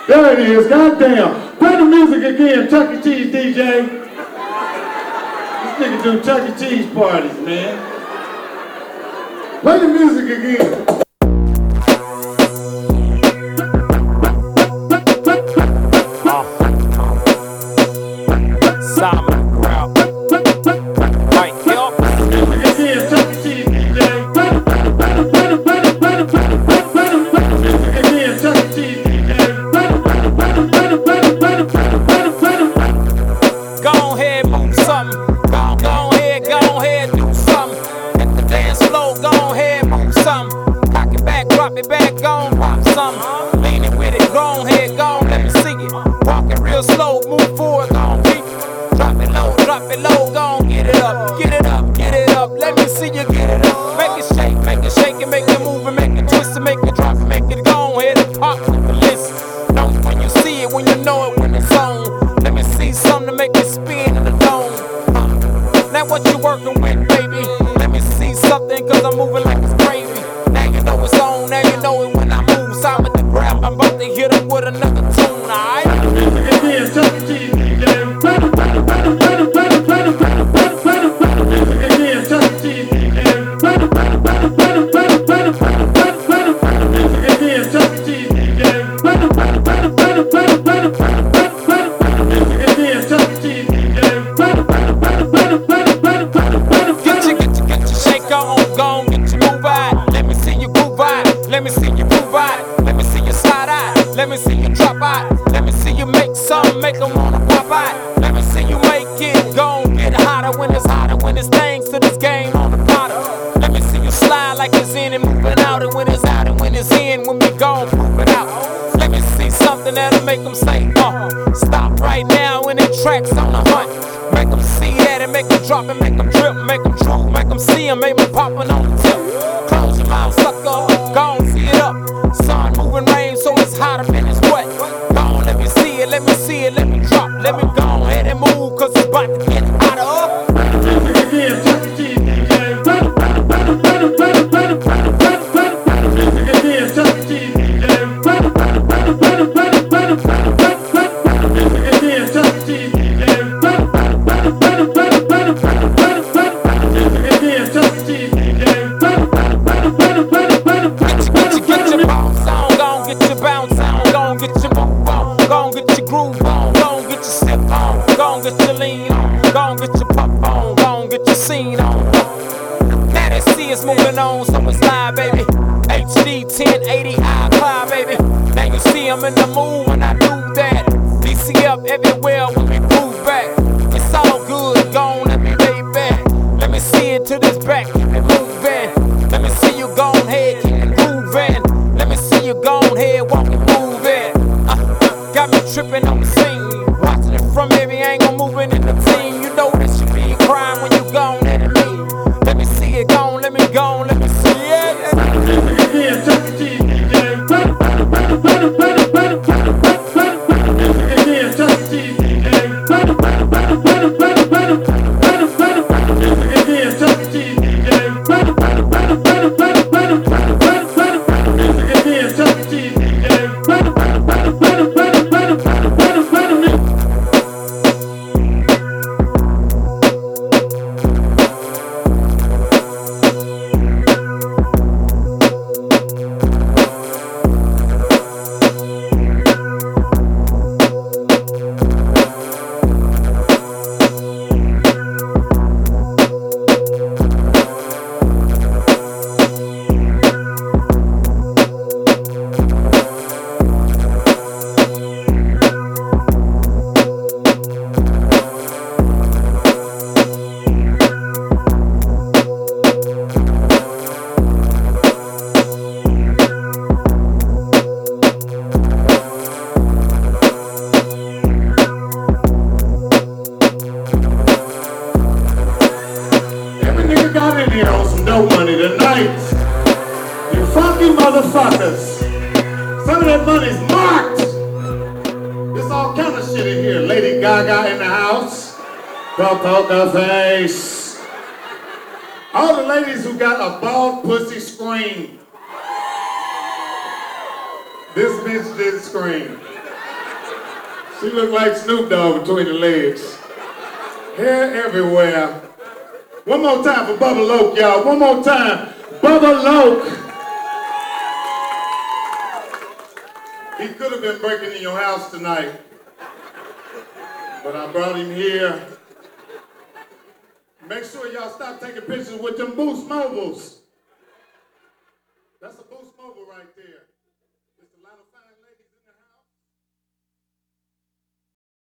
There it is, goddamn. Play the music again, Chuck E. Cheese DJ. This nigga do Chuck E. Cheese parties, man. Play the music again. Poker face. All the ladies who got a bald pussy scream. This bitch did scream. She looked like Snoop Dogg between the legs. Hair everywhere. One more time for Bubba Loke, y'all. One more time. Bubba Loke. He could have been breaking in your house tonight, but I brought him here. Make sure y'all stop taking pictures with them Boost Mobiles. That's a Boost Mobile right there.